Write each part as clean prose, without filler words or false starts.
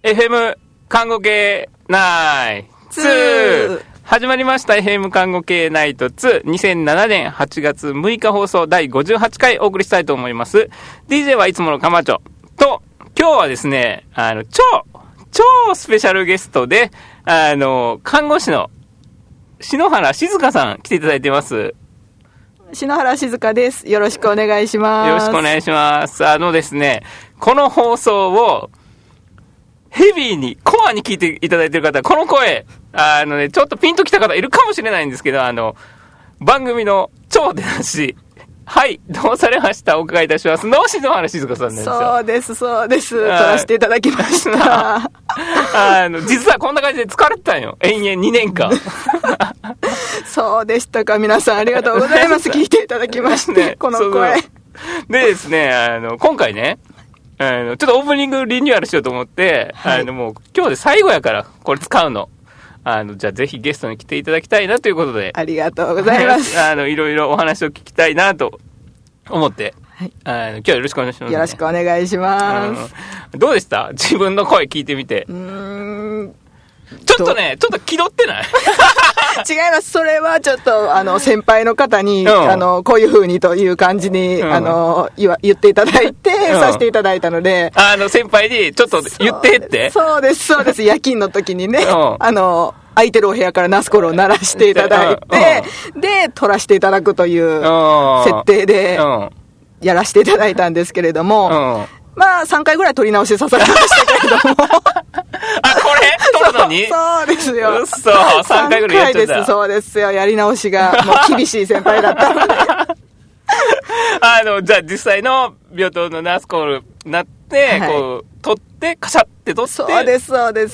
FM 看護系ナイ2始まりました。 FM 看護系ナイト2、2007年8月6日放送第58回お送りしたいと思います。 DJ はいつものかまちょと、今日はですね、超スペシャルゲストで看護師の篠原静香さん来ていただいてます。 篠原静香です。よろしくお願いします。 よろしくお願いします。ですね、この放送をヘビーにコアに聞いていただいている方、この声ちょっとピンときた方いるかもしれないんですけど、番組の超出だし、はい、どうされました？お伺いいたします。篠原静香さんなんですよ。 そうです。撮らせていただきました。 実はこんな感じで疲れてたんよ。延々2年間。 そうでしたか。皆さんありがとうございます。聞いていただきまして、ね、この声。 でですね、今回ね、ちょっとオープニングリニューアルしようと思って、はい、もう今日で最後やからこれ使うの。じゃあぜひゲストに来ていただきたいなということで。 ありがとうございます。 いろいろお話を聞きたいなと思って、はい、今日はよろしくお願いします、ね。 よろしくお願いします。 どうでした？自分の声聞いてみて。ちょっと気取ってない？ 違います。それはちょっと先輩の方に、こういう風にという感じに、言っていただいて、させていただいたので、 先輩にちょっと言ってって。 そうです。夜勤の時にね、空いてるお部屋からナスコロを鳴らしていただいて、で撮らせていただくという設定でやらせていただいたんですけれども、まあ3回ぐらい撮り直しさせられましたけれども。 これ撮るのに？ そうですよ。 嘘、3回ぐらいやっちゃった。3回です。 そうですよ。やり直しがもう厳しい先輩だったので。 じゃあ実際の病棟のナースコールになって、はい、こう撮ってカシャって撮って、 そうです。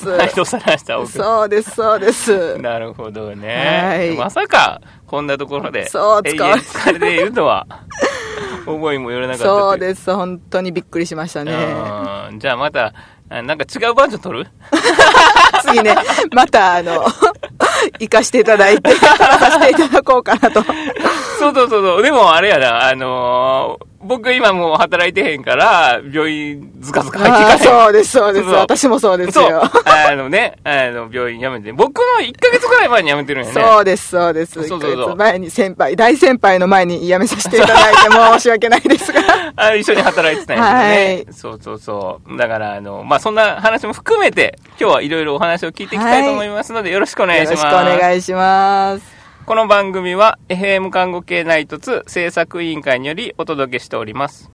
はい、どうされました？ そうです。 なるほどね。はい、まさかこんなところで使われているとは思いもよらなかった。 そうです。本当にびっくりしましたね。 じゃあまたなんか違うバージョン撮る？ 次ね、また行かしていただいてさせていただこうかなと。 そう。でもあれやな、僕今もう働いてへんから病院ずかずか入っていかない。 そうです。私もそうですよ。 病院辞めて、僕の1ヶ月ぐらい前に辞めてるんやね。 そうです。1ヶ月前に大先輩の前に辞めさせていただいて申し訳ないですが。 一緒に働いてたんやけどね。はい。そう。だからまあそんな話も含めて今日はいろいろお話を聞いていきたいと思いますので、よろしくお願いします。 よろしくお願いします。 この番組は FM 看護系ナイト2制作委員会によりお届けしております。